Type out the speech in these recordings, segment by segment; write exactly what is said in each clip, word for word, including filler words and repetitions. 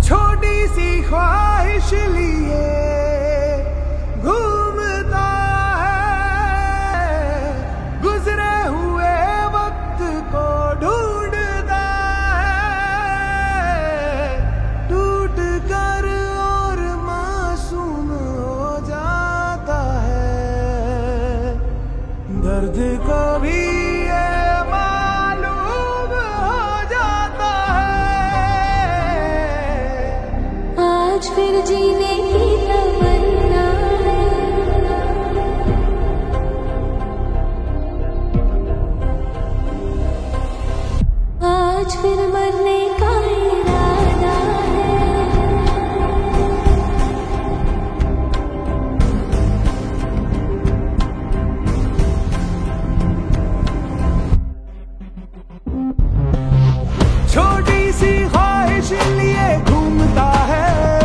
छोटी सी ख्वाहिश लिए घूमता है, गुजरे हुए वक्त को ढूंढता है, टूट कर और मासूम हो जाता है। दर्द को भी फिर जीने की तमन्ना है, आज फिर मरने का इरादा है। छोटी सी ख्वाहिश लिए घूमता है,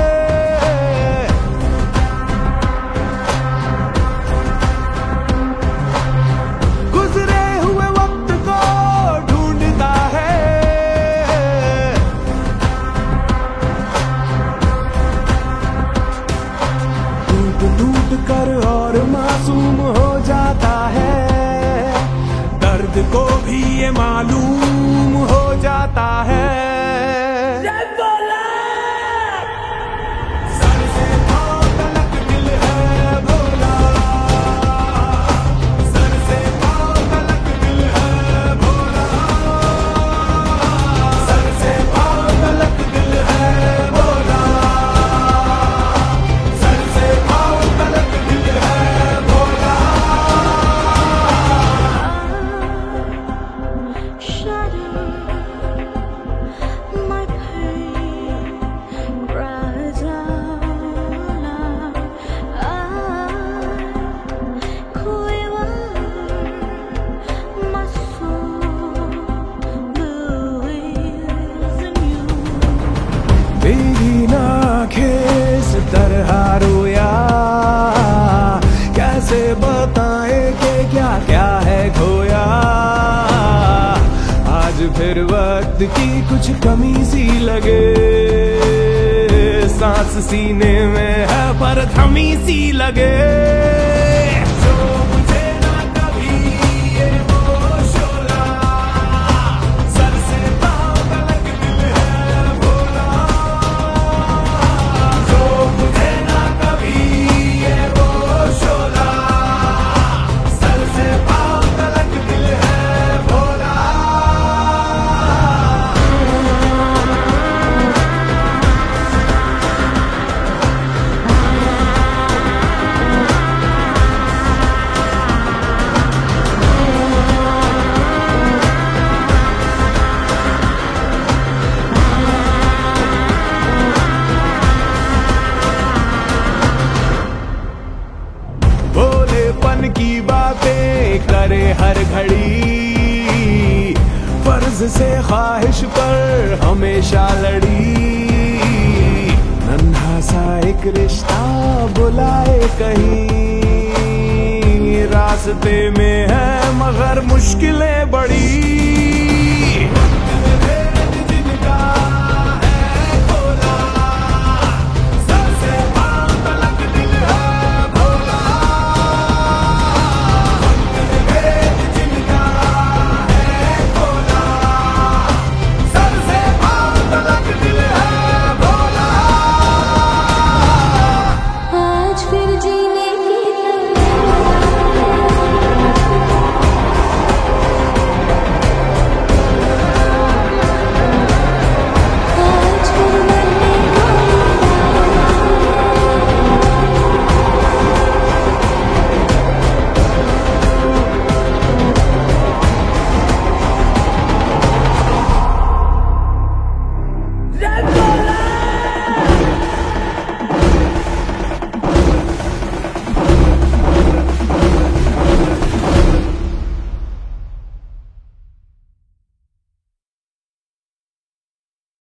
टूट कर और मासूम हो जाता है। दर्द को भी ये मालूम हो जाता है। सर से पांव तलक दिल है भोला, सर से पांव तलक दिल है भोला, सर से पांव तलक दिल है भोला, सर से पांव तलक दिल है भोला। तरह रोया कैसे बताए कि क्या क्या है खोया। आज फिर वक्त की कुछ कमी सी लगे, सांस सीने में है पर थमी सी लगे। भोलेपन की बातें करे हर घड़ी, फर्ज से ख्वाहिश पर हमेशा लड़ी। नन्हा सा एक रिश्ता बुलाए कहीं, रास्ते में है मगर मुश्किलें बड़ी।